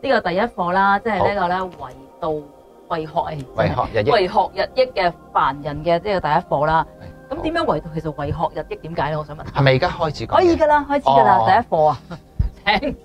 呢個第一課啦，即係呢個咧為學日益嘅凡人嘅呢個第一課啦。咁點樣為到其實為學日益點解咧？我想問。 係咪而家開始講？ 可以㗎啦，開始㗎啦，第一課啊。請。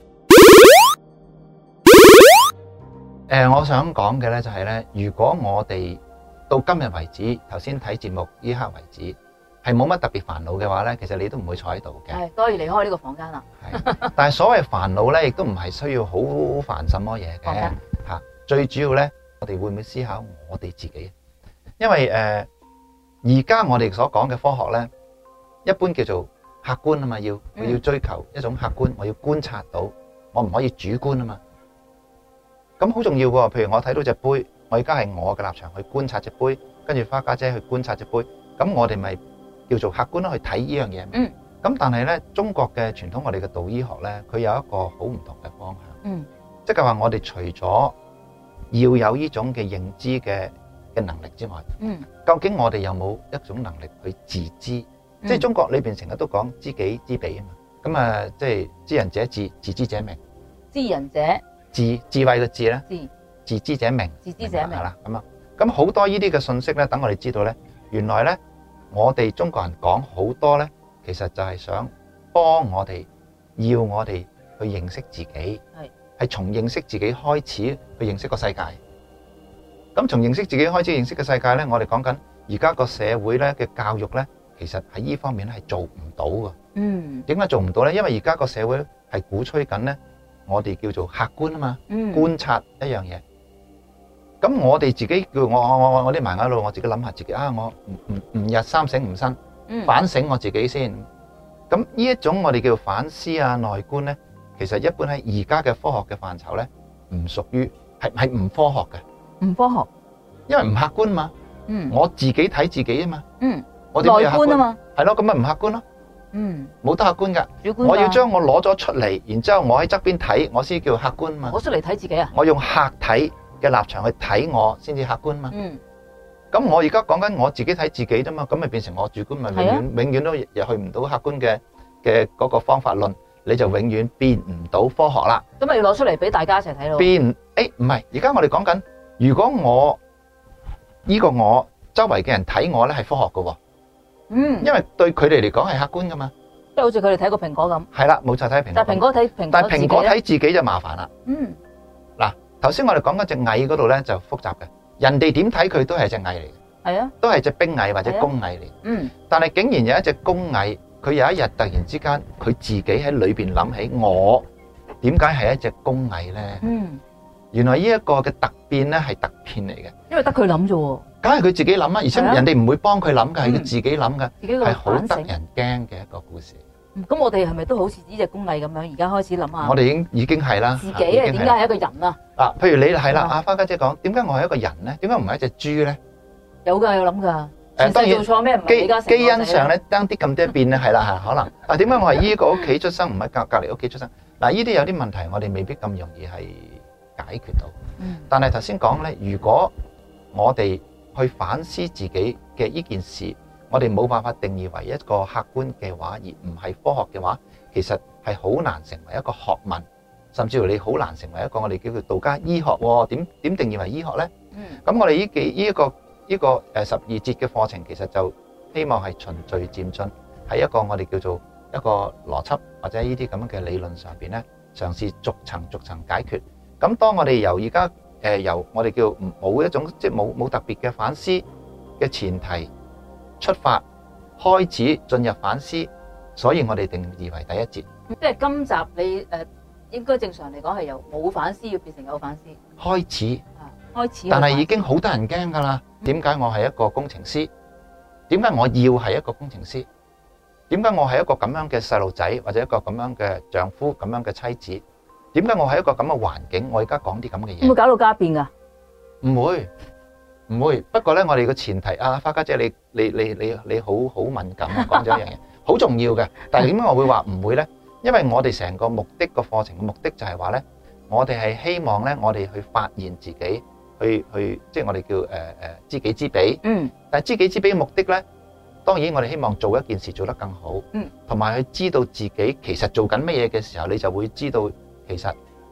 我想講嘅咧就係咧，如果我哋到今日為止，頭先睇節目呢刻為止，係冇乜特別煩惱嘅話咧，其實你都唔會坐喺度嘅。 係，都可以離開呢個房間啦。 係，但係所謂煩惱咧，亦都唔係需要好煩什麼嘢嘅嚇。最主要咧，我哋會唔會思考我哋自己？因為而家我哋所講嘅科學咧，一般叫做客觀啊嘛，我要追求一種客觀，我要觀察到，我唔可以主觀啊嘛。咁好重要喎，譬如我睇到隻杯，我而家係我嘅立場去觀察隻杯，跟住花家姐去觀察隻杯，咁我哋咪叫做客觀去睇呢樣嘢。咁但係咧，中國嘅傳統我哋嘅道醫學咧，佢有一個好唔同嘅方向。即係話我哋除咗要有呢種嘅認知嘅能力之外，究竟我哋有冇一種能力去自知？即係中國裏邊成日都講知己知彼啊嘛。咁啊，即係知人者智，自知者明。 知人者智慧嘅智咧，自知者明， 係啦咁啊。咁好多呢啲嘅信息咧，等我哋知道咧，原來咧我哋中國人講好多咧，其實就係想幫我哋，要我哋去認識自己，係從認識自己開始去認識個世界。咁從認識自己開始認識個世界咧，我哋講緊而家個社會咧嘅教育咧，其實喺呢方面係做唔到㗎。點解做唔到咧？因為而家個社會係鼓吹緊咧，我哋叫做客觀啊嘛，觀察一樣嘢。咁我哋自己叫我啲埋眼路，我自己諗下自己啊，我唔日三省吾身，反省我自己先。咁呢一種我哋叫反思啊、內觀咧，其實一般喺而家嘅科學嘅範疇咧，唔屬於係唔科學嘅。唔科學，因為唔客觀嘛。我自己睇自己啊嘛。我點解要客觀啊嘛？係咯，咁咪唔客觀咯。冇得客觀噶。我要將我攞咗出嚟，然之後我喺側邊睇，我先叫客觀嘛。 攞出嚟睇自己啊？我用客體嘅立場去睇我，先至客觀嘛。咁我而家講緊我自己睇自己啫嘛，咁咪變成我主觀，咪永遠都入去唔到客觀嘅嗰個方法論，你就永遠變唔到科學啦。 咁咪要攞出嚟俾大家一齊睇咯。 唔係，而家我哋講緊，如果我周圍嘅人睇我咧係科學噶。因為對佢哋嚟講係客觀噶嘛， 即係好似佢哋睇個蘋果咁。係啦， 冇錯，睇蘋果。但係蘋果睇自己就麻煩啦。嗱，頭先我哋講嗰隻蟻嗰度咧就複雜嘅，人哋點睇佢都係隻蟻嚟嘅。係啊，都係隻兵蟻或者工蟻嚟。但係竟然有一隻工蟻，佢有一日突然之間，佢自己喺裏邊諗起我點解係一隻工蟻咧？原來呢一個嘅突變咧係突變嚟嘅，因為得佢諗啫喎。梗係佢自己諗啊，而且人哋唔會幫佢諗噶，係佢自己諗噶，係好得人驚嘅一個故事。咁我哋係咪都好似呢隻工蟻咁樣？而家開始諗下。我哋已經係啦。自己啊，點解係一個人啊？啊，譬如你係啦，阿花家姐講，點解我係一個人咧？點解唔係一隻豬咧？有噶，有諗噶。當然做錯咩？基因上咧，爭啲咁多變咧，係啦，係可能。但係點解我係依個屋企出生，唔係隔離屋企出生？嗱，呢啲有啲問題，我哋未必咁容易係解決到。但係頭先講咧，如果我哋去反思自己嘅呢件事，我哋冇辦法定義為一個客觀嘅話，而唔係科學嘅話，其實係好難成為一個學問，甚至乎你好難成為一個我哋叫做道家醫學。點定義為醫學呢？咁我哋呢個12節嘅課程，其實就希望係循序漸進，喺一個我哋叫做一個邏輯或者呢啲咁嘅理論上邊咧，嘗試逐層解決。咁當我哋由而家由我哋叫冇一種即係冇特別嘅反思嘅前提出發，開始進入反思，所以我哋定義為第一節。即係今集你應該正常嚟講係由冇反思要變成有反思開始，但係已經好得人驚噶啦。點解我係一個工程師？點解我要係一個工程師？點解我係一個咁樣嘅細路仔，或者一個咁樣嘅丈夫，咁樣嘅妻子？點解我喺一個咁嘅環境，我而家講啲咁嘅嘢？會唔會搞到家變噶？唔會。不過咧，我哋個前提啊，花家姐你好敏感啊，講咗一樣嘢，好重要嘅。但係點解我會話唔會咧？因為我哋成個目的個課程嘅目的就係話咧，我哋係希望咧，我哋去發現自己，去即係我哋叫知己知彼。但係知己知彼嘅目的咧，當然我哋希望做一件事做得更好。同埋去知道自己其實做緊乜嘢嘅時候，你就會知道。其實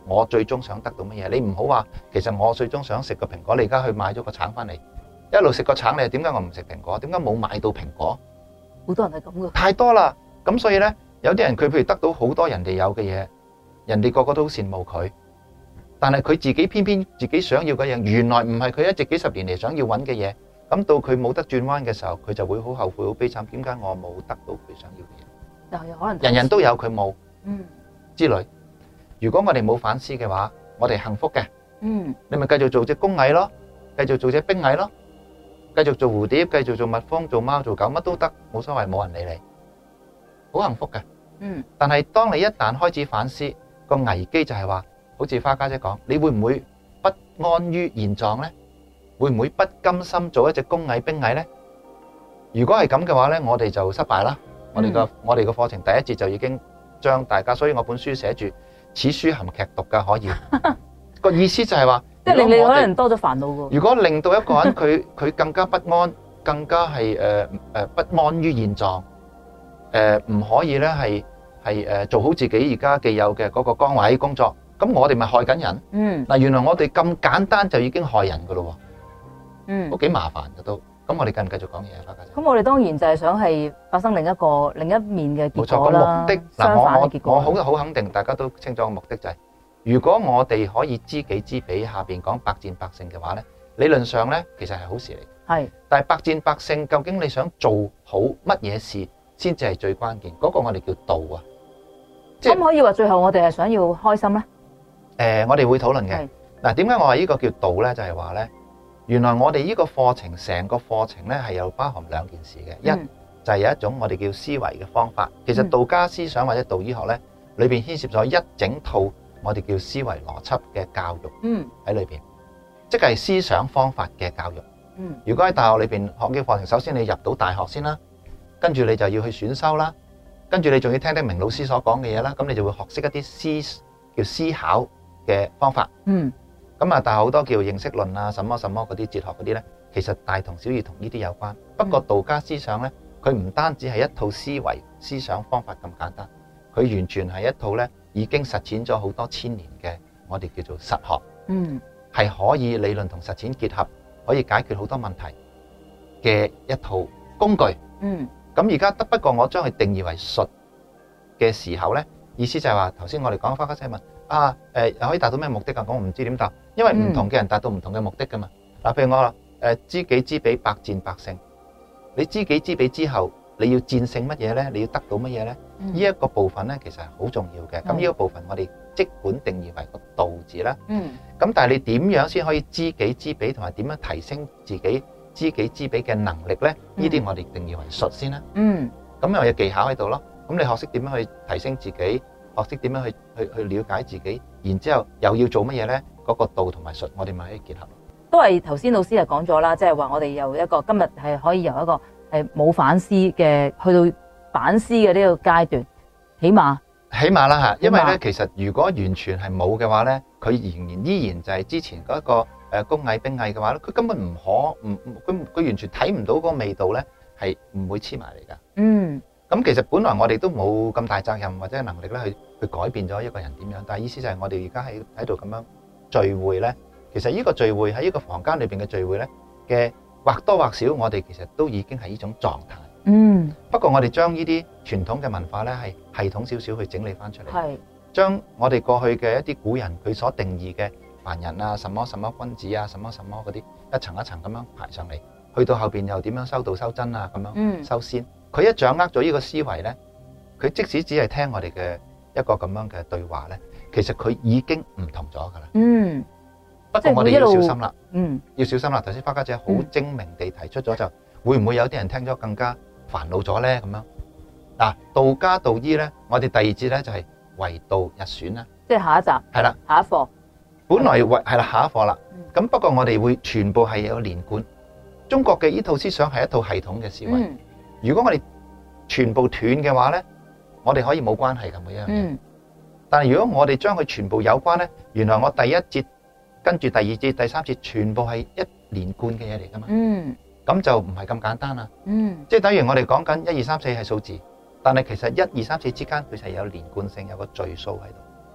我最終想得到乜嘢。你唔好話其實我最終想食個蘋果，你而家去買咗個橙翻嚟，一路食個橙，你點解我唔食蘋果？點解冇買到蘋果？ 好多人係咁嘅， 太多啦。咁所以呢，有啲人佢譬如得到好多人哋有嘅嘢，人哋個個都好羨慕佢，但係佢自己偏偏自己想要嘅嘢，原來唔係佢一直幾十年嚟想要揾嘅嘢。咁到佢冇得轉彎嘅時候，佢就會好後悔、好悲慘。點解我冇得到佢想要嘅嘢？ 又可能人人都有，佢冇，之類。如果我哋冇反思嘅話，我哋幸福嘅，你咪繼續做隻工蟻咯，繼續做隻兵蟻咯，繼續做蝴蝶，繼續做蜜蜂、做貓、做狗，乜都得，冇所謂，冇人理你，好幸福嘅。但係當你一旦開始反思，個危機就係話，好似花家姐講，你會唔會不安於現狀呢？會唔會不甘心做一隻工蟻、兵蟻呢？如果係咁嘅話呢，我哋就失敗啦。我哋個課程第一節就已經將大家，所以我本書寫住此書含劇毒㗎，可以個意思就係話， 即係令你可能多咗煩惱㗎。 如果令到一個人佢更加不安，更加係不安於現狀，唔可以咧係做好自己而家既有嘅嗰個崗位工作，咁我哋咪害緊人。嗱，原來我哋咁簡單就已經害人㗎咯喎，都幾麻煩㗎都。咁我哋繼唔繼續講嘢啊，花家姐？ 咁我哋當然就係想係發生另一面嘅結果啦。冇錯，個目的相反嘅結果。 我好肯定，大家都清楚個目的就係，如果我哋可以知己知彼，下邊講百戰百勝嘅話咧，理論上咧其實係好事嚟。係。但係百戰百勝，究竟你想做好乜嘢事先至係最關鍵？嗰個我哋叫道啊。 咁可以話最後我哋係想要開心咧？ 我哋會討論嘅。嗱，點解我話呢個叫道咧？就係話咧。原來我哋呢個課程成個課程咧係有包含兩件事嘅，一就係有一種我哋叫思維嘅方法。其實道家思想或者道醫學咧，裏邊牽涉咗一整套我哋叫思維邏輯嘅教育喺裏邊，即係思想方法嘅教育。如果喺大學裏邊學嘅課程，首先你入到大學先啦，跟住你就要去選修啦，跟住你仲要聽得明老師所講嘅嘢啦，咁你就會學識一啲思考嘅方法。咁啊，但係好多叫認識論啊，什麼嗰啲哲學嗰啲咧，其實大同小異，同呢啲有關。不過道家思想咧，佢唔單止係一套思維思想方法咁簡單，佢完全係一套咧已經實踐咗好多千年嘅我哋叫做實學。係可以理論同實踐結合，可以解決好多問題嘅一套工具。咁而家不過我將佢定義為術嘅時候咧，意思就係話頭先我哋講花家姐問。可以達到咩目的啊？我唔知點答，因為唔同嘅人達到唔同嘅目的噶嘛。嗱，譬如我話知己知彼，百戰百勝。你知己知彼之後，你要戰勝乜嘢咧？你要得到乜嘢咧？呢一個部分咧，其實係好重要嘅。咁呢個部分我哋即管定義為個道字啦。咁但係你點樣先可以知己知彼，同埋點樣提升自己知己知彼嘅能力咧？呢啲我哋定義為術先啦。咁又有技巧喺度咯。咁你學識點樣去提升自己？學識點樣去了解自己，然之後又要做乜嘢咧？嗰個道同埋術，我哋咪可以結合。 都係頭先老師係講咗啦，即係話我哋由一個今日係可以由一個係冇反思嘅去到反思嘅呢個階段，起碼啦嚇。因為咧，其實如果完全係冇嘅話咧，佢依然就係之前嗰一個工藝兵藝嘅話咧，佢根本佢完全睇唔到嗰個味道咧，係唔會黐埋嚟㗎。咁其實本來我哋都冇咁大責任或者能力咧去改變咗一個人點樣，但係意思就係我哋而家喺度咁樣聚會咧，其實呢個聚會喺呢個房間裏邊嘅聚會咧嘅或多或少，我哋其實都已經係呢種狀態。不過我哋將呢啲傳統嘅文化咧係系統少少去整理翻出嚟，將我哋過去嘅一啲古人佢所定義嘅凡人啊、什麼君子啊、什麼嗰啲一層一層咁樣排上嚟，去到後邊又點樣修道修真啊咁樣修仙。佢一掌握咗呢個思維咧，佢即使只係聽我哋嘅一個咁樣嘅對話咧，其實佢已經唔同咗噶啦。不過我哋要小心啦。要小心啦。頭先花家姐好精明地提出咗，就會唔會有啲人聽咗更加煩惱咗咧？咁樣嗱，道家道醫咧，我哋第二節咧就係為道日選啦。 即係下一集。係啦，下一課。 本來係啦，下一課啦。咁不過我哋會全部係有連貫。中國嘅呢套思想係一套系統嘅思維。如果我哋全部斷嘅話咧，我哋可以冇關係嘅每一樣嘢。但係如果我哋將佢全部有關咧，原來我第一節跟住第二節、第三節全部係一連貫嘅嘢嚟噶嘛。咁就唔係咁簡單啦。即係等於我哋講緊1、2、3、4係數字，但係其實1、2、3、4之間佢係有連貫性，有個序數喺度。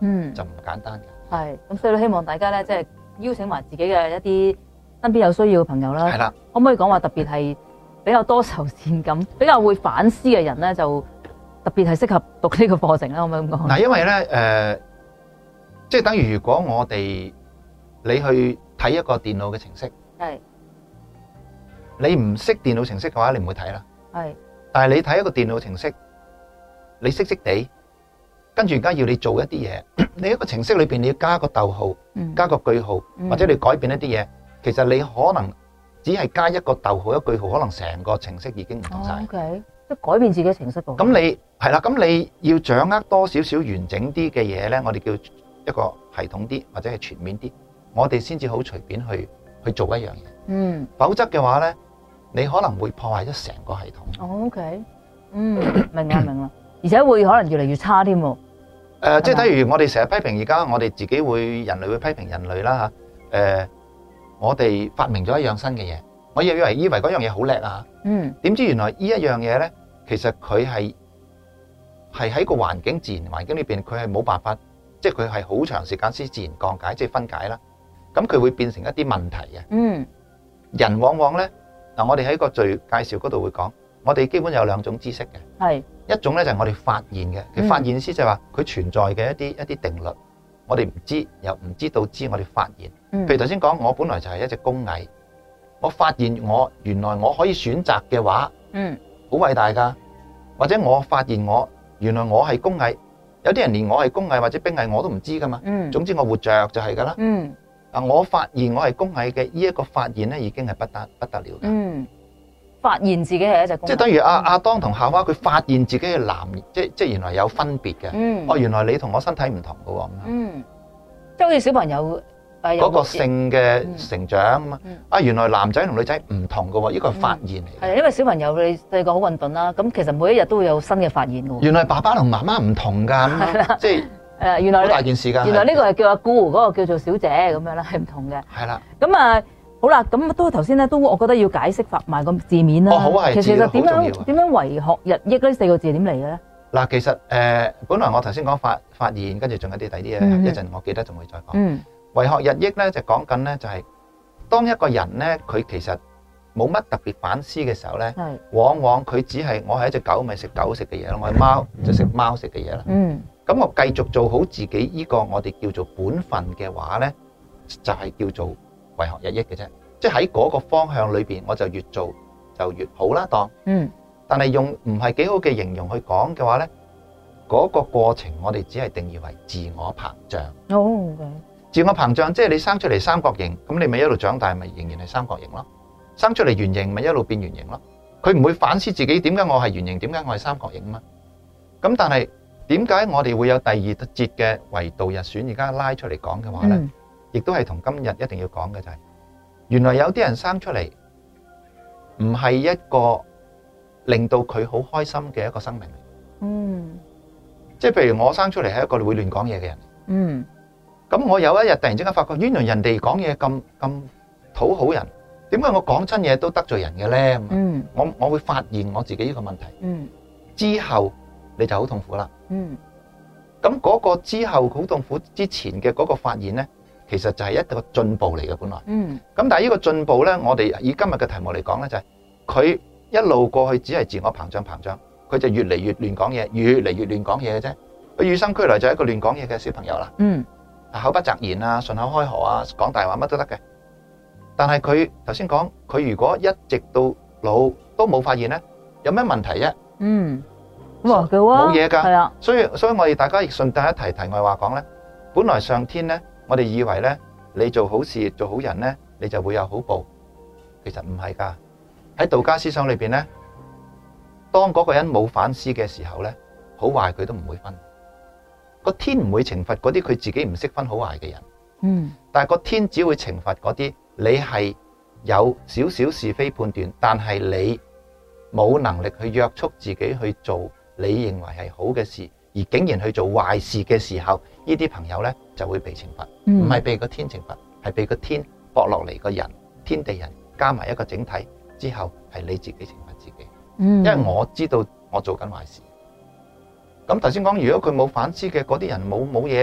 就唔簡單嘅。 係，咁所以希望大家咧，即係邀請埋自己嘅一啲身邊有需要嘅朋友啦。 係啦， 可唔可以講話特別係比較多愁善感、比較會反思嘅人咧，就特別係適合讀呢個課程咧？可唔可以咁講？ 嗱，因為咧即係等於如果你去睇一個電腦嘅程式， 係你唔識電腦程式嘅話，你唔會睇啦。 係， 但係你睇一個電腦程式，你識地，跟住而家要你做一啲嘢，你一個程式裏邊你要加個逗號，加個句號，或者你改變一啲嘢，其實你可能只係加一個逗號一句號，可能成個程式已經唔同晒。 OK， 即係改變自己程式㗎。 咁你係啦，咁你要掌握多少少完整啲嘅嘢咧，我哋叫一個系統啲或者係全面啲，我哋先至好隨便去做一樣嘢。否則嘅話咧，你可能會破壞咗成個系統。 OK， 明啦，而且會可能越嚟越差添喎。 即係例如我哋成日批評而家我哋自己人類會批評人類啦嚇。我哋發明咗一樣新嘅嘢，我以為嗰樣嘢好叻啊。點知原來呢一樣嘢咧，其實佢係喺個自然環境裏邊，佢係冇辦法，即係佢係好長時間先自然降解，即係分解啦。咁佢會變成一啲問題嘅。人往往咧，嗱，我哋喺個序介紹嗰度會講，我哋基本有2種知識嘅。係一種咧就係我哋發現嘅，其實發現意思就係話佢存在嘅一啲定律，我哋唔知又唔知道知，我哋發現。譬如頭先講，我本來就係一隻工蟻，我發現原來我可以選擇嘅話，好偉大噶。或者我發現原來我係工蟻，有啲人連我係工蟻或者兵蟻我都唔知噶嘛。總之我活着就係噶啦。我發現我係工蟻嘅呢一個發現咧，已經係不得了嘅。發現自己係一隻公，即係等於亞當同夏娃，佢發現自己係男，即原來有分別嘅。原來你同我身體唔同嘅喎。即係好似小朋友嗰個性嘅成長原來男仔同女仔唔同嘅喎，呢個係發現嚟。係因為小朋友你細個好混沌啦，咁其實每一日都會有新嘅發現嘅。原來爸爸同媽媽唔同㗎，即係原來好大件事㗎。原來呢個係叫阿姑，嗰個叫做小姐咁樣啦，係唔同嘅。係啦，咁好啦，咁都頭先咧，都我覺得要解釋埋個字面啦。好啊，其實點樣為學日益呢4個字點嚟嘅咧？嗱，其實本來我頭先講發現，跟住仲有啲第啲嘢，一陣我記得仲會再講。為學日益咧就講緊咧就係當一個人咧，佢其實冇乜特別反思嘅時候咧，往往佢只係我係一隻狗，咪食狗食嘅嘢咯；我係貓就食貓食嘅嘢啦。咁我繼續做好自己呢個我哋叫做本分嘅話咧，就係叫做為學日益嘅啫，即係喺嗰個方向裏邊，我就越做就越好啦。但係用唔係幾好嘅形容去講嘅話咧，嗰個過程我哋只係定義為自我膨脹。自我膨脹即係你生出嚟三角形，咁你咪一路長大，咪仍然係三角形咯。生出嚟圓形，咪一路變圓形咯。佢唔會反思自己點解我係圓形，點解我係三角形嘛。咁但係點解我哋會有第2節嘅維度日選而家拉出嚟講嘅話咧？亦都係同今日一定要講嘅就係，原來有啲人生出嚟唔係一個令到佢好開心嘅一個生命。即係譬如我生出嚟係一個會亂講嘢嘅人。咁我有一日突然之間發覺，原來人哋講嘢咁討好人，點解我講親嘢都得罪人嘅咧？我會發現我自己呢個問題。之後你就好痛苦啦。咁嗰個之後好痛苦之前嘅嗰個發現咧，其實就係一個進步嚟嘅本來。咁但係呢個進步咧，我哋以今日嘅題目嚟講咧，就係佢一路過去只係自我膨脹，佢就越嚟越亂講嘢，越嚟越亂講嘢嘅啫。佢與生俱來就係一個亂講嘢嘅小朋友啦。口不擇言啊，順口開河啊，講大話乜都得嘅。但係佢頭先講，佢如果一直到老都冇發現咧，有咩問題啫？冇嘢㗎。係啊。所以我哋大家亦順帶一提題外話講咧，本來上天咧，我哋以為咧，你做好事做好人咧，你就會有好報。其實唔係㗎。喺道家思想裏邊咧，當嗰個人冇反思嘅時候咧，好壞佢都唔會分。個天唔會懲罰嗰啲佢自己唔識分好壞嘅人。但係個天只會懲罰嗰啲你係有少少是非判斷，但係你冇能力去約束自己去做你認為係好嘅事，而竟然去做壞事嘅時候，呢啲朋友咧就會被懲罰。唔係被個天懲罰，係被個天駁落嚟個人，天地人加埋一個整體之後，係你自己懲罰自己。因為我知道我做緊壞事。咁頭先講，如果佢冇反思嘅嗰啲人冇嘢噶，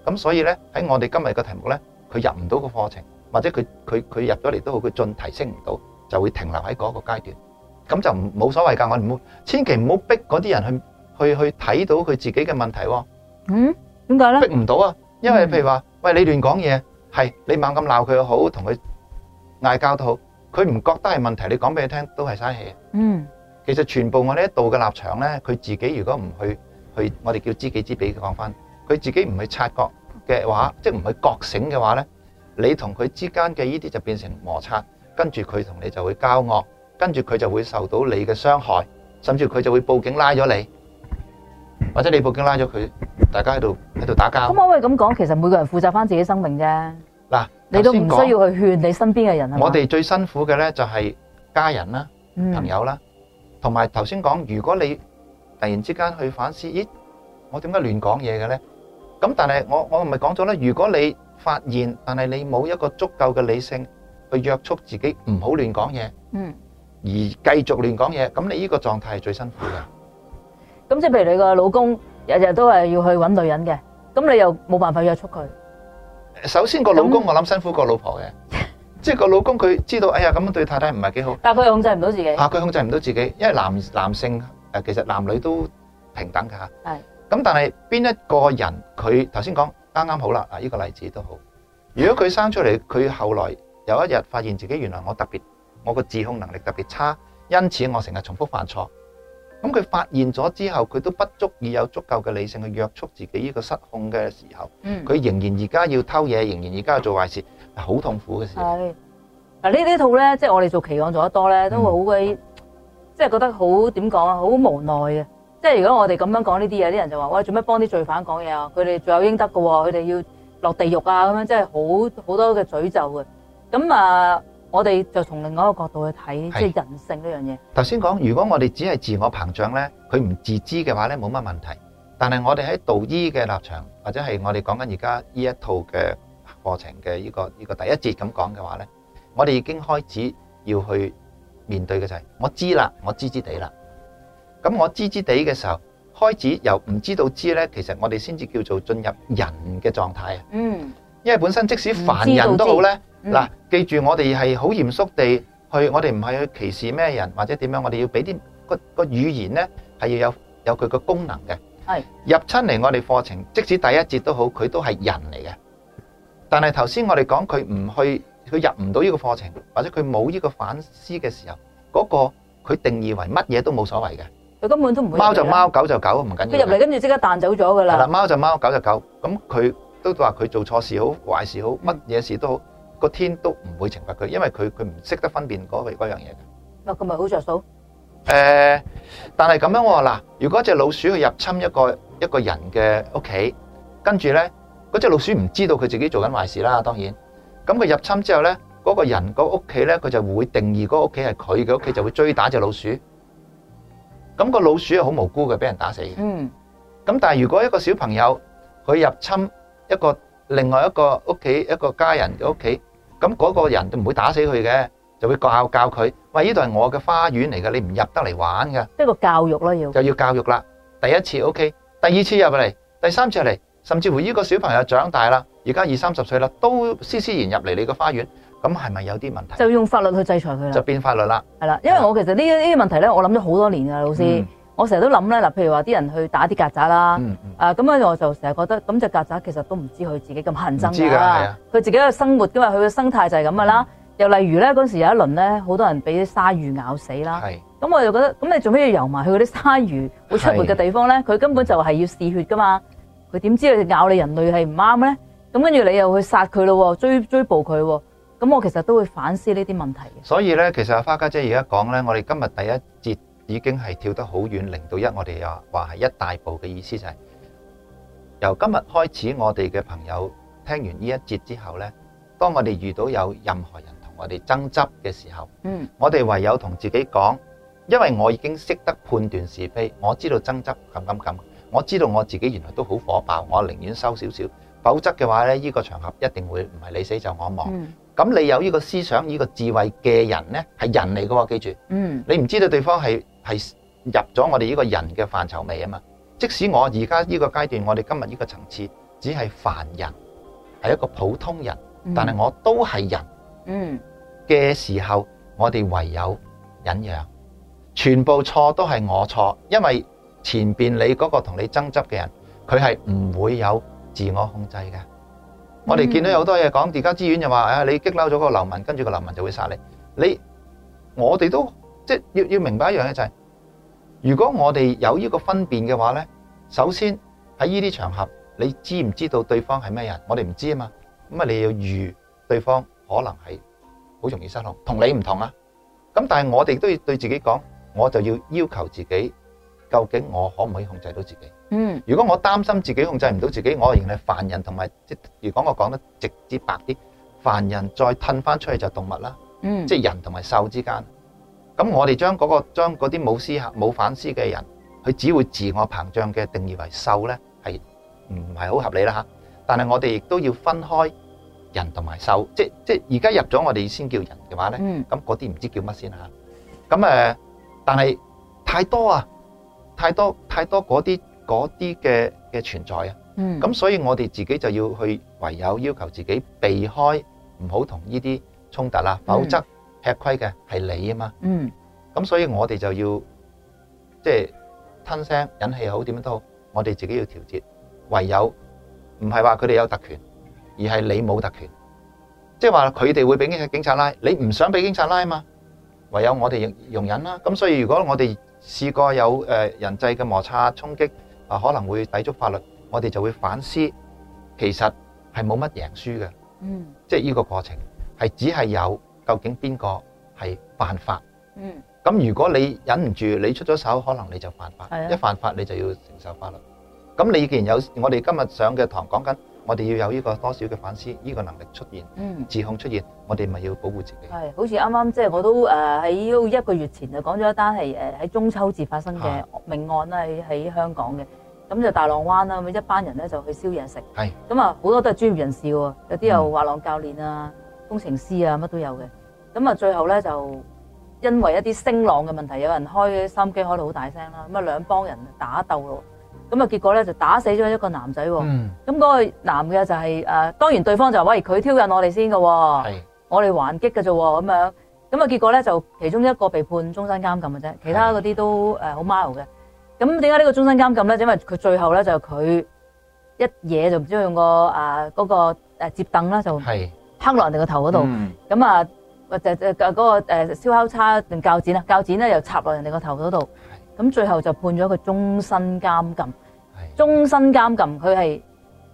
咁所以咧喺我哋今日嘅題目咧，佢入唔到個課程，或者佢入咗嚟都好，佢進提升唔到，就會停留喺嗰個階段，咁就冇所謂㗎。我哋唔好千祈唔好逼嗰啲人去睇到佢自己嘅問題喎。 點解咧？ 逼唔到啊，因為譬如話，喂，你亂講嘢，係你猛咁鬧佢又好，同佢嗌交都好，佢唔覺得係問題，你講俾佢聽都係嘥氣。其實全部我呢一度嘅立場咧，佢自己如果唔去我哋叫知己知彼嘅講翻，佢自己唔去察覺嘅話，即係唔去覺醒嘅話咧，你同佢之間嘅呢啲就變成摩擦，跟住佢同你就會交惡，跟住佢就會受到你嘅傷害，甚至佢就會報警拉咗你，或者你報警拉咗佢，大家喺度打交。咁可唔可以咁講？其實每個人負責翻自己生命啫。嗱，你都唔需要去勸你身邊嘅人。 我哋最辛苦嘅咧就係家人啦、朋友啦，同埋頭先講，如果你突然之間去反思，咦，我點解亂講嘢嘅咧？咁但係我咪講咗咧，如果你發現，但係你冇一個足夠嘅理性去約束自己唔好亂講嘢，而繼續亂講嘢，咁你呢個狀態係最辛苦嘅。 咁即係譬如你個老公日日都係要去揾女人嘅，咁你又冇辦法約束佢。首先個老公我諗辛苦過老婆嘅，即係個老公佢知道，哎呀咁樣對太太唔係幾好， 但係佢又控制唔到自己。 佢控制唔到自己，因為男性其實男女都平等㗎。係。咁但係邊一個人佢頭先講啱啱好啦，呢個例子都好。如果佢生出嚟，佢後來有一日發現自己原來我個自控能力特別差，因此我成日重複犯錯。咁佢發現咗之後，佢都不足以有足夠嘅理性去約束自己呢個失控嘅時候，佢仍然而家要偷嘢，仍然而家要做壞事，係好痛苦嘅事。係嗱，呢套咧，即係我哋做奇案做得多咧，都會好鬼，即係覺得好點講啊，好無奈嘅。即係如果我哋咁樣講呢啲嘢，啲人就話：喂，做咩幫啲罪犯講嘢啊？佢哋罪有應得嘅喎，佢哋要落地獄啊！咁樣即係好多嘅詛咒嘅。咁啊，我哋就從另外一個角度去睇，即係人性呢樣嘢。 頭先講，如果我哋只係自我膨脹咧，佢唔自知嘅話咧，冇乜問題。但係我哋喺道醫嘅立場，或者係我哋講緊而家呢一套嘅課程嘅呢個第一節咁講嘅話咧，我哋已經開始要去面對嘅就係，我知啦，我知地啦。咁我知地嘅時候，開始由唔知道知咧，其實我哋先至叫做進入人嘅狀態啊。因為本身即使凡人都好咧，嗱，記住我哋係好嚴肅地去，我哋唔係去歧視咩人或者點樣，我哋要俾啲個語言咧係要有佢個功能嘅。係入親嚟我哋課程，即使第一節都好，佢都係人嚟嘅。但係頭先我哋講佢唔去，佢入唔到呢個課程，或者佢冇呢個反思嘅時候，嗰個佢定義為乜嘢都冇所謂嘅。佢根本都唔會。貓就貓，狗就狗，唔緊要。佢入嚟跟住即刻彈走咗噶啦。係啦，貓就貓，狗就狗。咁佢都話佢做錯事好，壞事好，乜嘢事都好，個天都唔會懲罰佢，因為佢唔識得分辨嗰樣嘢嘅。咁咪好着數？但係咁樣喎，嗱，如果隻老鼠去入侵一個人嘅屋企，跟住咧，嗰隻老鼠唔知道佢自己做緊壞事啦，當然。咁佢入侵之後咧，嗰個人個屋企咧，佢就會定義嗰個屋企係佢嘅屋企，就會追打隻老鼠。咁個老鼠係好無辜嘅，俾人打死嘅。咁但係如果一個小朋友佢入侵另外一個屋企一個家人嘅屋企，咁嗰個人就唔會打死佢嘅，就會教佢，喂，呢度係我嘅花園嚟嘅，你唔入得嚟玩嘅。即係個教育啦，就要教育啦。第一次 OK，第二次入嚟，第三次入嚟，甚至乎呢個小朋友長大啦，而家20-30歲啦，都施然入嚟你個花園。咁係咪有啲問題？就用法律去制裁佢啦。就變法律啦。係啦，因為我其實呢啲問題咧，我諗咗好多年㗎，老師。我成日都諗咧，嗱，譬如話啲人去打啲曱甴啦，咁樣我就成日覺得，咁隻曱甴其實都唔知佢自己咁恨憎㗎。佢自己嘅生活，因為佢嘅生態就係咁㗎啦。又例如咧，嗰時有一輪咧，好多人俾啲鯊魚咬死啦。咁我就覺得，咁你做咩要游埋去嗰啲鯊魚會出沒嘅地方咧？佢根本就係要嗜血㗎嘛。佢點知佢咬你人類係唔啱咧？咁跟住你又去殺佢咯，追捕佢喎。咁我其實都會反思呢啲問題嘅。所以咧，其實阿花家姐而家講咧，我哋今日第一節已經係跳得好遠，0到1，我哋又話係一大步嘅意思就係由今日開始，我哋嘅朋友聽完呢一節之後咧，當我哋遇到有任何人同我哋爭執嘅時候，我哋唯有同自己講，因為我已經識得判斷是非，我知道爭執咁，我知道我自己原來都好火爆，我寧願收少少，否則嘅話咧，呢個場合一定會唔係你死就我亡。咁你有呢個思想、呢個智慧嘅人咧，係人嚟嘅喎，記住。你唔知道對方係入咗我哋呢個人嘅範疇未啊嘛？即使我而家呢個階段，我哋今日呢個層次， 只係凡人，係一個普通人，但係我都係人嘅時候，我哋唯有忍讓。全部錯都係我錯，因為前邊你嗰個同你爭執嘅人，佢係唔會有自我控制嘅。我哋見到有好多嘢講，而家資源就話你激嬲咗個流民，跟住個流民就會殺你。我哋都即係要明白一樣嘢就係，如果我哋有呢個分辨嘅話咧，首先喺呢啲場合，你知唔知道對方係咩人？我哋唔知啊嘛，咁你要預對方可能係好容易失控，同你唔同啊。咁但係我哋都要對自己講，我就要求自己，究竟我可唔可以控制到自己？如果我擔心自己控制唔到自己，我仍然係凡人，同埋即如果我講得直接白啲，凡人再褪翻出去就動物啦，即係人同埋獸之間。咁我哋將嗰啲冇思考冇反思嘅人，佢只會自我膨脹嘅定義為獸咧，係唔係好合理啦吓？但係我哋亦都要分開人同埋獸，即係而家入咗我哋先叫人嘅話咧，咁嗰啲唔知叫乜先吓？咁但係太多啊，太多嗰啲嘅存在啊，咁所以我哋自己就要去唯有要求自己避開，唔好同呢啲衝突啦，否則吃虧嘅係你啊嘛。咁所以我哋就要即係吞聲忍氣好點樣都好，我哋自己要調節，唯有唔係話佢哋有特權，而係你冇特權，即係話佢哋會俾警察拉，你唔想俾警察拉啊嘛，唯有我哋容忍啦。咁所以如果我哋試過有人際嘅摩擦衝擊可能會抵觸法律，我哋就會反思，其實係冇乜贏輸嘅，即係呢個過程係只係有究竟邊個係犯法。咁如果你忍唔住，你出咗手，可能你就犯法，一犯法你就要承受法律。咁你既然有我哋今日上嘅堂講緊，我哋要有呢個多少嘅反思，呢個能力出現，自控出現，我哋咪要保護自己。係，好似啱啱即係我都喺一個月前就講咗一單係喺中秋節發生嘅命案啦，喺香港嘅。咁就大浪灣啦，咁一班人咧就去燒嘢食。係。咁啊，好多都係專業人士喎，有啲有滑浪教練啊、工程師啊，乜都有嘅。咁啊，最後咧就因為一啲聲浪嘅問題，有人開收音機開到好大聲啦，咁啊兩幫人打鬥咯。咁啊，結果咧就打死咗一個男仔喎。咁嗰個男嘅就係當然對方就話喂，佢挑釁我哋先嘅喎，我哋還擊嘅啫喎，咁樣。咁啊，結果咧就其中一個被判終身監禁嘅啫，其他嗰啲都好 mild 嘅。咁點解呢個終身監禁咧？因為佢最後咧就佢一嘢就唔知用個嗰個摺凳啦，就敲落人哋個頭嗰度。咁啊或者嗰個燒烤叉定鉸剪啊，鉸剪咧又插落人哋個頭嗰度。咁最後就判咗佢終身監禁。終身監禁，佢係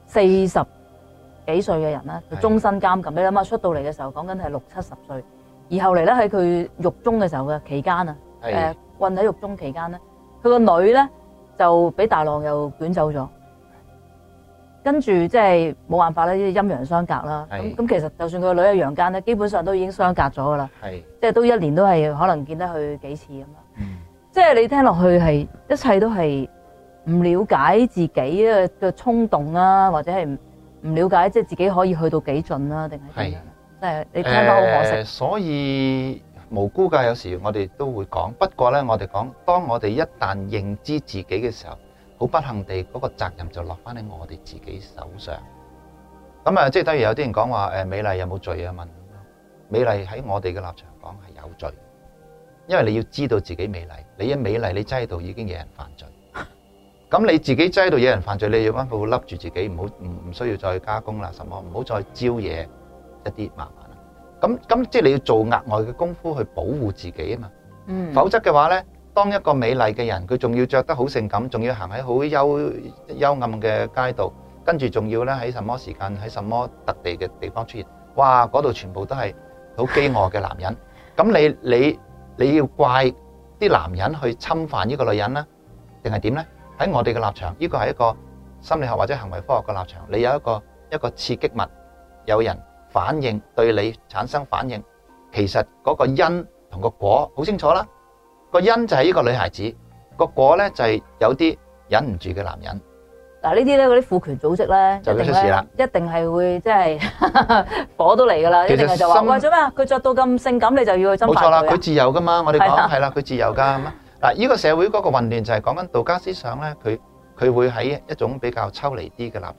40幾歲嘅人啦，就終身監禁。你諗下出到嚟嘅時候，講緊係60、70歲。而後嚟咧喺佢獄中嘅時候嘅期間啊，困喺獄中期間咧。佢個女咧就俾大浪又捲走咗，跟住即係冇辦法啦，陰陽相隔啦。咁其實就算佢個女喺陽間咧，基本上都已經相隔咗噶啦。即係都一年都係可能見得佢幾次咁樣。即係你聽落去係一切都係唔了解自己嘅衝動啊，或者係唔了解即係自己可以去到幾盡啦，定係點樣？即係你聽得好可惜。所以無辜㗎，有時我哋都會講。不過咧，我哋講，當我哋一旦認知自己嘅時候，好不幸地嗰個責任就落翻喺我哋自己手上。咁啊，即係等於有啲人講話美麗有冇罪啊？問美麗喺我哋嘅立場講係有罪，因為你要知道自己美麗，你一美麗你擠喺度已經有人犯罪。咁你自己擠喺度有人犯罪，你要翻好笠住自己，唔需要再加工啦，什麼唔好再招惹一啲麻煩。咁即係你要做額外嘅功夫去保護自己啊嘛，否則嘅話咧，當一個美麗嘅人，佢仲要着得好性感，仲要行喺好幽暗嘅街道，跟住仲要咧喺什麼時間喺什麼特地嘅地方出現，哇！嗰度全部都係好飢餓嘅男人，咁你要怪啲男人去侵犯呢個女人咧，定係點咧？喺我哋嘅立場，呢個係一個心理學或者行為科學嘅立場，你有一個刺激物，有人反應對你產生反應，其實嗰個因同個果好清楚啦。個因就係呢個女孩子，個果咧就係有啲忍唔住嘅男人。嗱呢啲咧，嗰啲父權組織咧，就出事啦，一定係會即係火都嚟噶啦，一定係就話為咗咩？佢着到咁性感，你就要去侵犯佢。冇錯啦，佢自由噶嘛，我哋講係啦，佢自由噶。嗱，呢個社會嗰個混亂就係講緊道家思想咧，佢會喺一種比較抽離啲嘅立場，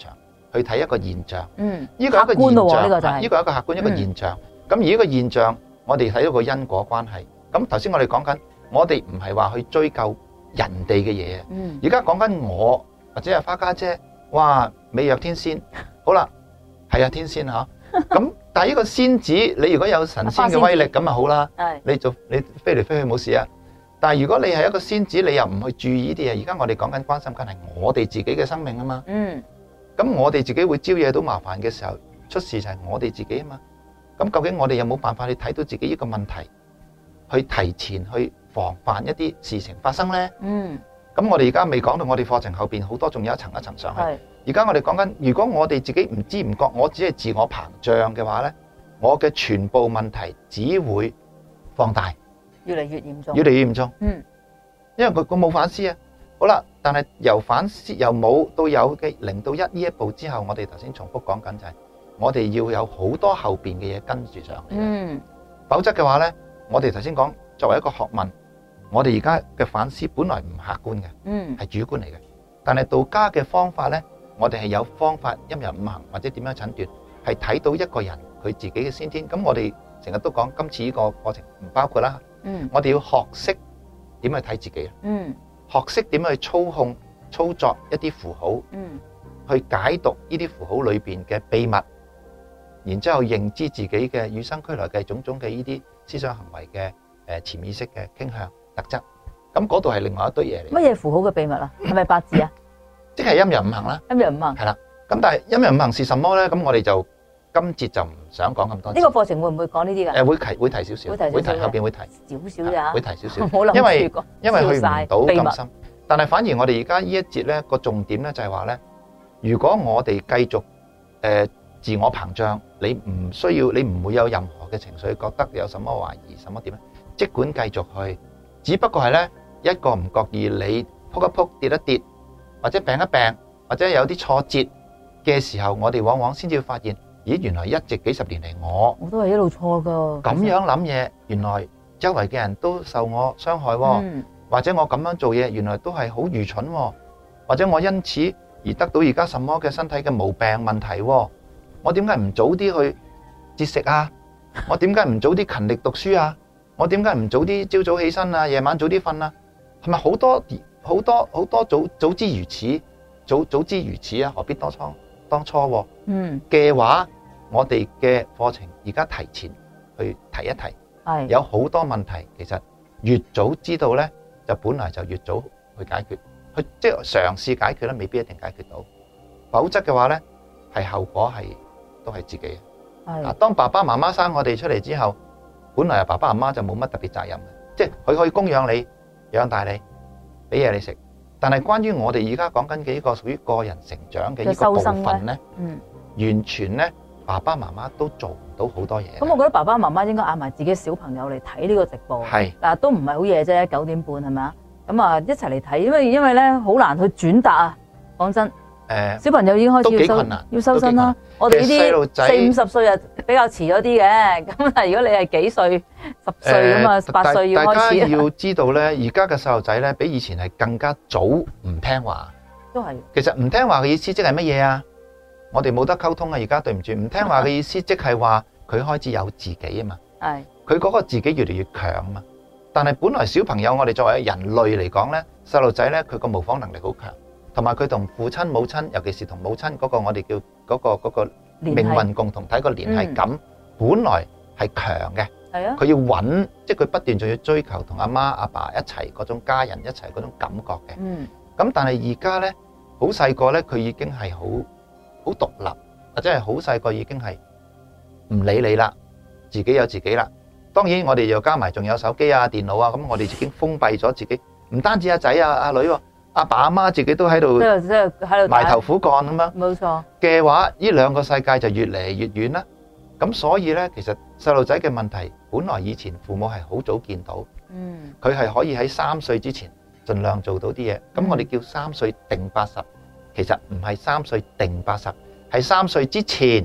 去睇一個現象。 呢個係一個現象， 呢個係一個客觀一個現象。咁而呢個現象，我哋睇到個因果關係。咁頭先我哋講緊，我哋唔係話去追究人哋嘅嘢。而家講緊我或者係花家姐，哇，美若天仙，好啦，係啊，天仙嚇。咁但係呢個仙子，你如果有神仙嘅威力咁啊好啦，你飛嚟飛去冇事啊。但係如果你係一個仙子，你又唔去注意呢啲嘢，而家我哋講緊關心緊係我哋自己嘅生命啊嘛。咁我哋自己會招惹到麻煩嘅時候，出事就係我哋自己啊嘛。咁究竟我哋有冇辦法去睇到自己呢個問題，去提前去防範一啲事情發生呢？咁我哋而家未講到我哋課程後邊好多仲有一層一層上去。而家我哋講緊，如果我哋自己唔知唔覺，我只係自我膨脹嘅話呢，我嘅全部問題只會放大， 越嚟越嚴重， 越嚟越嚴重。因為佢冇反思啊。好啦，但係由反思由冇到有嘅0到1呢一步之後，我哋頭先重複講緊就係，我哋要有好多後邊嘅嘢跟住上嚟。否則嘅話呢，我哋頭先講作為一個學問，我哋而家嘅反思本來唔客觀嘅，係主觀嚟嘅。但係道家嘅方法呢，我哋係有方法陰陽五行或者點樣診斷，係睇到一個人佢自己嘅先天。咁我哋成日都講，今次呢個課程唔包括啦。我哋要學識點去睇自己，學識點去操控操作一啲符號，去解讀呢啲符號裏邊嘅秘密，然之後認知自己嘅與生俱來嘅種種嘅呢啲思想行為嘅潛意識嘅傾向特質。咁嗰度係另外一堆嘢嚟。乜嘢符號嘅秘密啊？係咪八字啊？ 即係陰陽五行啦。陰陽五行係啦。咁但係陰陽五行是什麼咧？咁我哋就今節就唔想講咁多。 呢個課程會唔會講呢啲㗎？ 會提少少，會提後邊會提少少咋？ 會提少少，因為去唔到咁深。但係反而我哋而家呢一節咧個重點咧就係話咧，如果我哋繼續自我膨脹，你唔需要，你唔會有任何嘅情緒，覺得有什麼懷疑，什麼點咧？即管繼續去，只不過係咧一個唔覺意，你撲一撲跌一跌，或者病一病，或者有啲挫折嘅時候，我哋往往先至會發現，咦，原來一直幾十年嚟我都係一路錯噶。 咁樣諗嘢，原來周圍嘅人都受我傷害喎，或者我咁樣做嘢，原來都係好愚蠢喎，或者我因此而得到而家什麼嘅身體嘅毛病問題喎。我點解唔早啲去節食啊？我點解唔早啲勤力讀書啊？我點解唔早啲朝早起身啊？夜晚早啲瞓啊？係咪好多早知如此，早知如此啊？何必當初嘅話，我哋嘅課程而家提前去提一提，有好多問題其實越早知道呢，就本來就越早去解決，去即係嘗試解決咧，未必一定解決到。否則嘅話呢，係後果都係自己。當爸爸媽媽生我哋出嚟之後，本來爸爸媽媽就冇乜特別責任嘅，即係佢可以供養你、養大你、俾嘢你食。但係關於我哋而家講緊嘅呢個屬於個人成長嘅呢個部分呢，完全呢，爸爸媽媽都做唔到好多嘢。 咁我覺得爸爸媽媽應該嗌埋自己小朋友嚟睇呢個直播。嗱，都唔係好夜啫，9點半係咪啊？咁啊，一齊嚟睇，因為咧好難去轉達啊。講真。小朋友已經開始要收身啦。我哋呢啲40-50歲啊，比較遲咗啲嘅。咁但係如果你係幾歲、10歲咁啊，8歲要開始。大家要知道咧，而家嘅細路仔咧，比以前係更加早唔聽話。 都係。其實唔聽話嘅意思即係乜嘢啊？我哋冇得溝通啊！而家對唔住，唔聽話嘅意思即係話佢開始有自己啊嘛。係。佢嗰個自己越嚟越強啊嘛。但係本來小朋友，我哋作為人類嚟講咧，細路仔咧，佢個模仿能力好強。同埋佢同父親母親，尤其是同母親嗰個我哋叫嗰個命運共同體個聯繫感，本來係強嘅。係啊，佢要穩，即係佢不斷仲要追求同阿媽阿爸一齊嗰種家人一齊嗰種感覺嘅。咁但係而家咧，好細個咧，佢已經係好獨立，或者係好細個已經係唔理你啦，自己有自己啦。當然我哋又加埋仲有手機啊、電腦啊，咁我哋已經封閉咗自己。唔單止阿仔啊、阿女喎。阿爸阿媽自己都喺度埋頭苦幹咁樣，冇錯嘅話，呢兩個世界就越嚟越遠啦。咁所以呢，其實細路仔嘅問題，本來以前父母係好早見到，佢係可以喺3歲之前盡量做到啲嘢。咁我哋叫3歲定80，其實唔係3歲定80，係3歲之前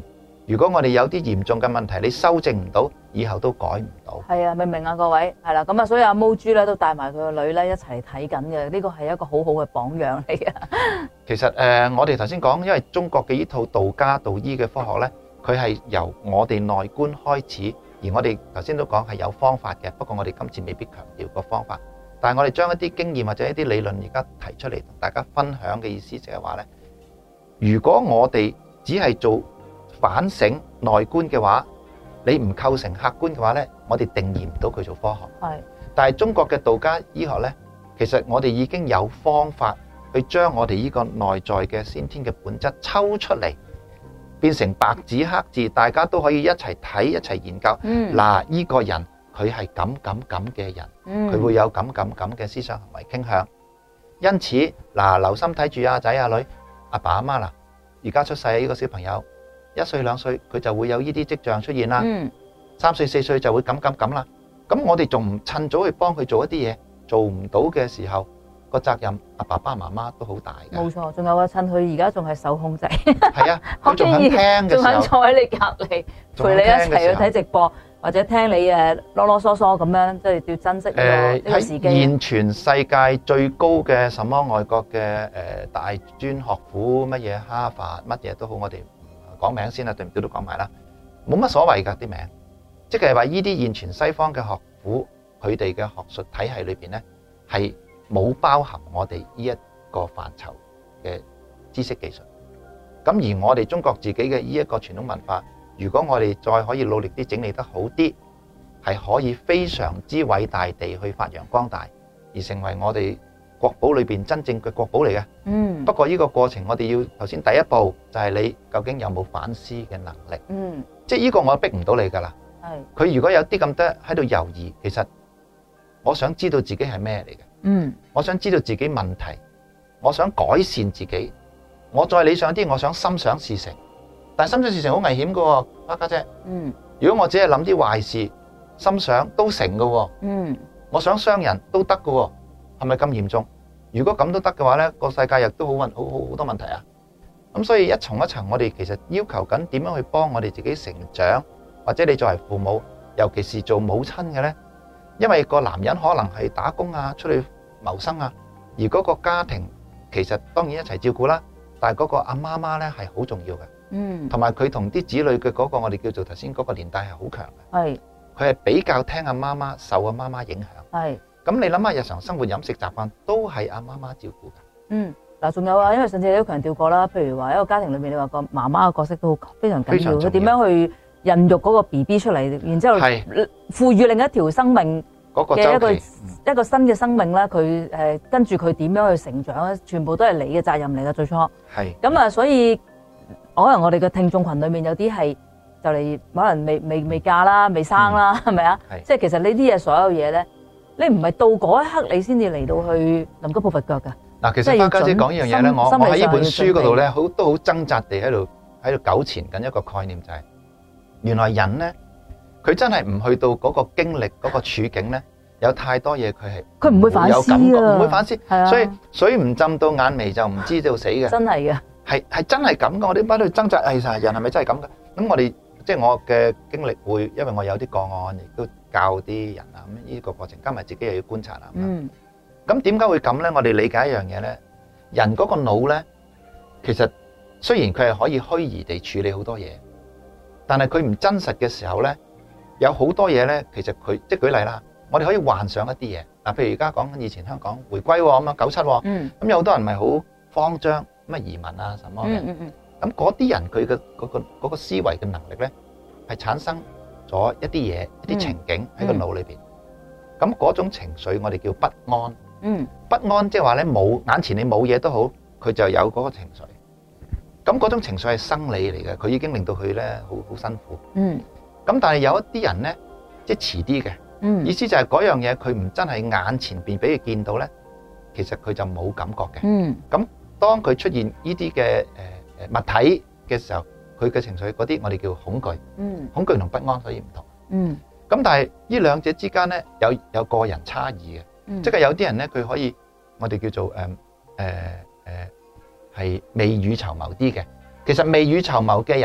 如果我哋有啲嚴重嘅問題，你修正唔到，以後都改唔到。 係啊，明唔明啊，各位？係啦，咁啊，所以阿毛豬咧都帶埋佢個女咧一齊嚟睇緊嘅，呢個係一個好好嘅榜樣嚟嘅。 其實我哋頭先講，因為中國嘅呢套道家道醫嘅科學咧，佢係由我哋內觀開始，而我哋頭先都講係有方法嘅，不過我哋今次未必強調個方法。但係我哋將一啲經驗或者一啲理論而家提出嚟同大家分享嘅意思就係話咧，如果我哋只係做反省內觀嘅話，你唔構成客觀嘅話咧，我哋定義唔到佢做科學。係。但係中國嘅道家醫學咧，其實我哋已經有方法去將我哋呢個內在嘅先天嘅本質抽出嚟，變成白紙黑字，大家都可以一齊睇一齊研究。嗱，呢個人佢係咁嘅人，佢會有咁嘅思想行為傾向。因此嗱，留心睇住阿仔阿女、阿爸阿媽啦，而家出世呢個小朋友1歲2歲，佢就會有呢啲跡象出現啦。3歲4歲就會咁啦。咁我哋仲唔趁早去幫佢做一啲嘢，做唔到嘅時候，個責任阿爸爸媽媽都好大嘅。冇錯，仲有啊，趁佢而家仲係手控仔。係啊，佢仲肯聽嘅時候，仲肯坐喺你隔離陪你一齊去睇直播，或者聽你囉囉嗦嗦咁樣，即係要珍惜呢個時機。喺現全世界最高嘅什麼外國嘅大專學府乜嘢哈佛乜嘢都好，我哋講名先啦，對唔對都講埋啦，冇乜所謂㗎啲名。即係話呢啲現存西方嘅學府，佢哋嘅學術體系裏邊咧，係冇包含我哋呢一個範疇嘅知識技術。咁而我哋中國自己嘅呢一個傳統文化，如果我哋再可以努力啲整理得好啲，係可以非常之偉大地去發揚光大，而成為我哋國寶裏邊真正嘅國寶嚟嘅。不過呢個過程我哋要頭先第一步就係你究竟有冇反思嘅能力。即係呢個我逼唔到你噶啦。佢如果有啲咁多喺度猶豫，其實我想知道自己係咩嚟嘅。我想知道自己問題，我想改善自己。我再理想啲，我想心想事成。但係心想事成好危險噶喎，阿家姐。如果我只係諗啲壞事，心想都成噶喎。我想傷人都得噶喎，係咪咁嚴重？如果咁都得嘅話咧，個世界亦都好多問題啊。咁所以一層一層，我哋其實要求緊點樣去幫我哋自己成長。或者你作為父母，尤其是做母親嘅咧，因為個男人可能係打工啊，出去謀生啊，而嗰個家庭其實當然一齊照顧啦，但係嗰個阿媽媽咧係好重要嘅。同埋佢同啲子女嘅嗰個我哋叫做頭先嗰個年代係好強嘅。佢係比較聽阿媽媽，受阿媽媽影響。咁你諗下日常生活飲食習慣都係阿媽媽照顧㗎。嗱，仲有啊，因為上次你都強調過啦，譬如話一個家庭裏面，你話個媽媽嘅角色都非常緊要，佢點樣去孕育嗰個 BB 出嚟，然之後賦予另一條生命嘅一個新嘅生命咧，佢跟住佢點樣去成長咧，全部都係你嘅責任嚟嘅，最初。咁啊，所以可能我哋嘅聽眾群裏面有啲係就嚟可能未嫁啦，未生啦，係咪啊？即係其實呢啲嘢所有嘢咧，你唔係到嗰一刻你先至嚟到去臨急抱佛腳㗎。嗱，其實花家姐講呢樣嘢咧，我喺呢本書嗰度咧，都好掙扎地喺度糾纏緊一個概念，就係原來人咧，佢真係唔去到嗰個經歷嗰個處境咧，有太多嘢佢唔會反思啊，唔會反思，所以水唔浸到眼眉就唔知道死嘅，真係嘅，係真係咁嘅。我哋喺度掙扎，其實人係咪真係咁嘅？咁我哋即係我嘅經歷會，因為我有啲個案，亦都教啲人啊，咁呢個過程加埋自己又要觀察啊。咁點解會咁咧？我哋理解一樣嘢咧，人嗰個腦咧，其實雖然佢係可以虛擬地處理好多嘢，但係佢唔真實嘅時候咧，有好多嘢咧，其實佢即係舉例啦，我哋可以幻想一啲嘢。嗱，譬如而家講緊以前香港回歸咁啊，97，咁有好多人咪好慌張，乜移民啊什麼嘅，咁嗰啲人佢嘅嗰個思維嘅能力咧，係產生咗一啲嘢、一啲情景喺個腦裏邊，咁嗰種情緒我哋叫不安。不安即係話咧，冇眼前你冇嘢都好，佢就有嗰個情緒。咁嗰種情緒係生理嚟嘅，佢已經令到佢咧好辛苦。咁但係有一啲人咧，即係遲啲嘅，意思就係嗰樣嘢佢唔真係眼前邊俾佢見到咧，其實佢就冇感覺嘅。咁當佢出現呢啲嘅物體嘅時候，佢嘅情緒嗰啲我哋叫恐懼。恐懼同不安所以唔同。咁但係呢兩者之間咧有個人差異嘅。即係有啲人咧，佢可以我哋叫做係未雨綢繆啲嘅。其實未雨綢繆嘅人咧，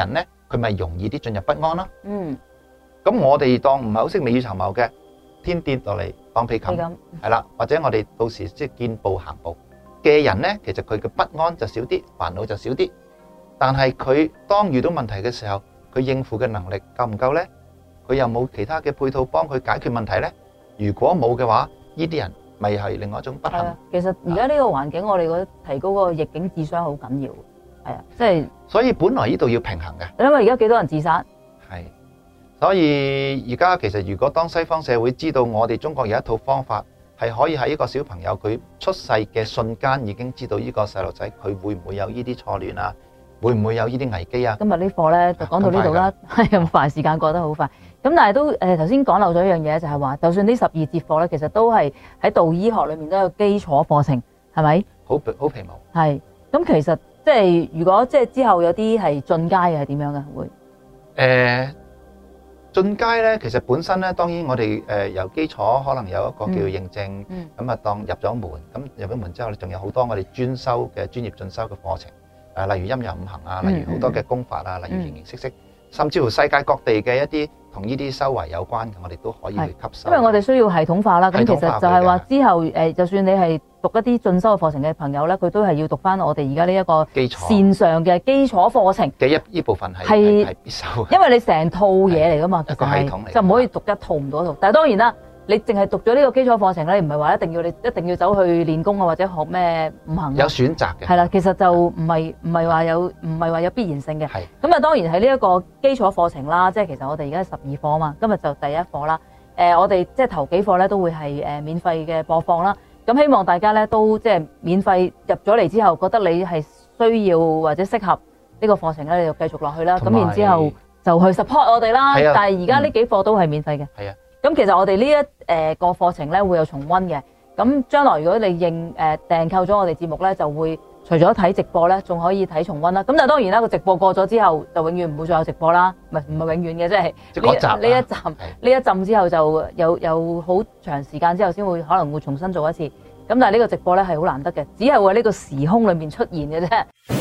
佢咪容易啲進入不安咯。咁我哋當唔係好識未雨綢繆嘅，天跌落嚟當被冚，係啦，或者我哋到時即係見步行步嘅人咧，其實佢嘅不安就少啲，煩惱就少啲。但係佢當遇到問題嘅時候，佢應付嘅能力夠唔夠咧？佢有冇其他嘅配套幫佢解決問題咧？如果冇嘅話，呢啲人咪係另外一種不幸。 其實而家呢個環境，我哋覺得提高個逆境智商好緊要。係啊，即係。所以本來呢度要平衡嘅。 因為而家幾多人自殺？ 係。所以而家其實如果當西方社會知道我哋中國有一套方法，係可以喺一個小朋友佢出世嘅瞬間已經知道呢個細路仔佢會唔會有呢啲錯亂啊，會唔會有呢啲危機啊？今日呢課咧就講到呢度啦，係咁快，時間過得好快。咁但係都頭先講漏咗一樣嘢，就係話，就算呢12節課咧，其實都係喺道醫學裏面都有基礎課程，係咪？好皮毛。係。咁其實即係如果即係之後有啲係進階嘅係點樣嘅會？ 進階咧，其實本身咧，當然我哋由基礎可能有一個叫認證，咁當入咗門，咁入咗門之後，仲有好多我哋專業進修嘅課程，例如陰陽五行啊，例如好多嘅功法啊，例如形形色色，甚至乎世界各地嘅一啲同呢啲修為有關嘅，我哋都可以去吸收。因為我哋需要系統化啦，咁其實就係話之後就算你係讀一啲進修嘅課程嘅朋友咧，佢都係要讀翻我哋而家呢一個線上嘅基礎課程嘅呢部分係必修嘅，因為你成套嘢嚟噶嘛，一個系統嚟，就唔可以讀一套唔到一套。但係當然啦，你淨係讀咗呢個基礎課程咧，唔係話一定要走去練功啊，或者學咩五行。有選擇嘅。係啦，其實就唔係話有必然性嘅。係。咁啊，當然係呢一個基礎課程啦，即係其實我哋而家12課啊嘛，今日就第一課啦。我哋即係頭幾課咧都會係免費嘅播放啦。咁希望大家咧都即係免費入咗嚟之後，覺得你係需要或者適合呢個課程咧，你就繼續落去啦。咁然之後就去 support 我哋啦。係啊。但係而家呢幾課都係免費嘅。係啊。咁其實我哋呢一個課程咧會有重溫嘅。咁將來如果你訂購咗我哋節目咧，就會除咗睇直播咧，仲可以睇重溫啦。咁但係當然啦，個直播過咗之後，就永遠唔會再有直播啦。唔係永遠嘅，即係呢一浸之後就有好長時間之後先會可能會重新做一次。咁但係呢個直播咧係好難得嘅，只係會喺呢個時空裏面出現嘅啫。